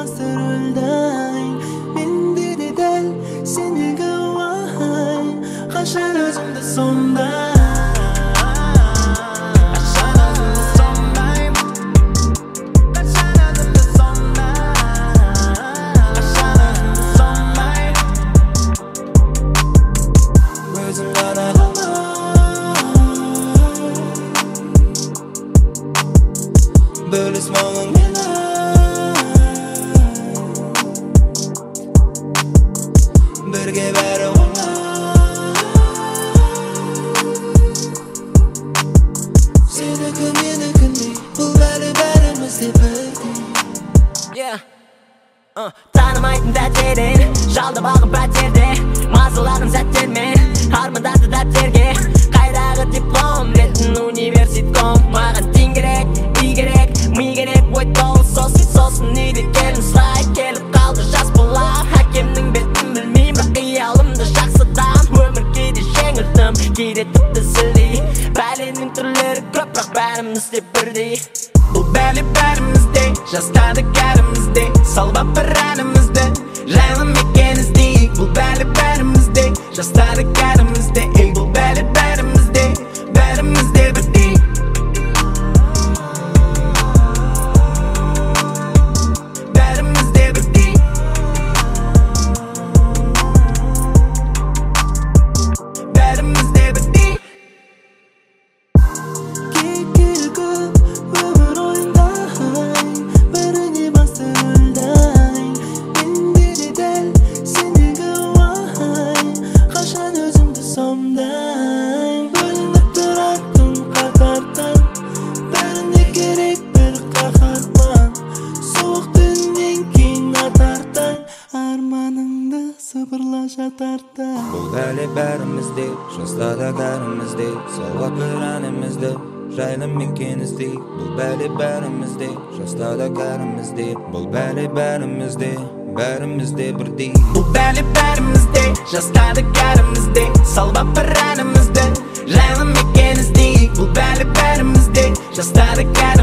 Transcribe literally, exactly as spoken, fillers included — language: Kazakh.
басты рөлдай менде де дәл сендегі уай қашан өзімді сондай Bölüs molun gelen Birge beri ola Seniki menikini Bu bari barimizde birdi Yeah uh, Tanımaydım dertlerin Жалды бағым пәтерде Мазыладым сәттермен Армандады дәптерге Қайдағы диплом Ретін университком Маған тен керек, үй керек, ми керек Ой толы сосын сосын үйде келін сұрай Келіп қалды жас бала Әкемнің бетін білмейм Бірақ қиялымды жақсыдам Өмір кейде жеңілдім Кейде тіпті сілдей Бәленің түрлері көп Бірақ бәріміз де бірдей Бұл бәле бәрімізде Жастадық кәрімізде Салбап бір әнімізді Жайлым екен іздейік Бұл бәле бәрімізде Жастадық кәрімізде Ей бұл бәле бәрімізде Бәрімізде бірдей Бәрімізде бірдей Бәрімізде бірдей Кейіпкері көп өмір ойындай Біріне басты рөлдай менде де дәл сендегі уай қашан өзімді сондай бөлініп тұратын қатардан бәріне керек бір қаһарман суық түннен кейін атардан арманыңды сыбырла жатарда Бұл бәле бәрімізде жастада кәрімізде салғап бір әнімізді жайлы мекен іздейік Бұл бәле бәрімізде жастада кәрімізде Бұл бәле бәрімізде бәрімізде бірдей Бұл бәле бәрімізде Жастадық кәрімізде Салбап бір әнімізді Жайлы мекен іздейік Бұл бәле бәрімізде Жастадық кәрімізде